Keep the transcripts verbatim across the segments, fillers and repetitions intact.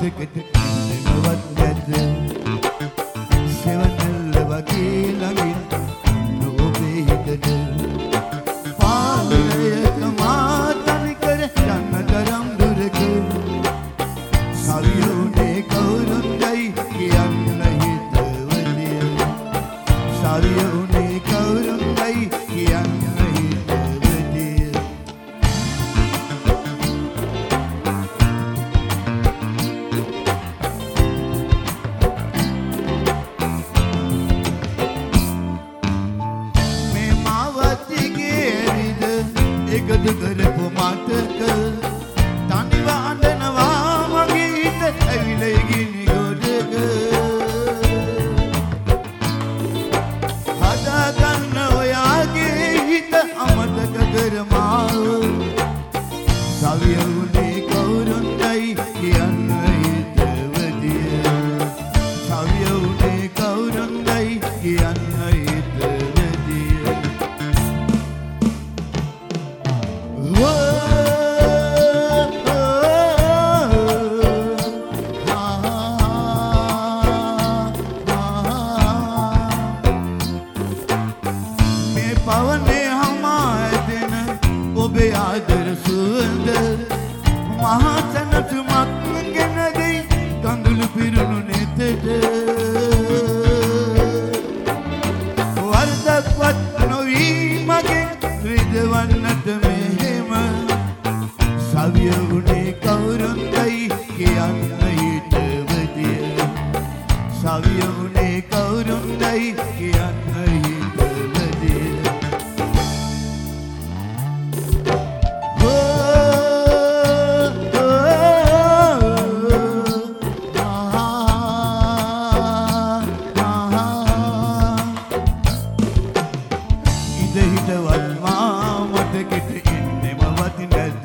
මතකට එන්නවත් නැත සෙවනැල්ල වගේ ළඟින් ඔන්න ඔබේ හිතට පාලයක මා තනිකර යන්න තරම් දුරක සවියුනේ කවුරුන්දයි කියන්න හිතවලිය සවියුනේ කවුරුන්දයි කියන්න එකද කරපු මතක තනිව අඬනවා මගේ හිත ඇවිලයි ගිනි ගොඩක හදාගන්න ඔයාගේ හිත අමතක කරමාව සවියුනේ කවුරුන්දයි කියන්න හිතවදිය සවියුනේ කවුරුන්දයි කියන්න හිතවදිය පවනේ හමා ඇදෙන ඔබේ ආදර සුවඳ මහා සැනසුමක් ගෙන දෙයි කඳුළු පිරුණු නෙතට වරදක්වත් නොවී මගේ රිදවන්නට මෙහෙම සවියුනේ කවුරුන්දයි කියන්න හිතවදිය සවියුනේ කවුරුන්දයි කියන්න හිතවත් මා මතකෙට එන්නෙමවත් නැද්ද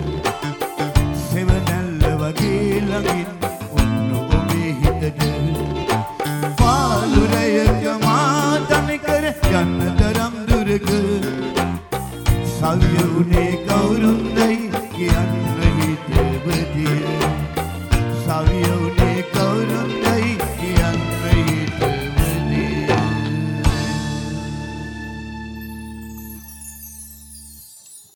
සෙවනැල්ල වගේ ළඟින් ඔන්න ඔබේ හිතට පාලුරයක මා තනිකර යන්න තරම් දුරක සවියුනේ කවුරුන්දයි කියන්න හිතවදිය සවියුනේ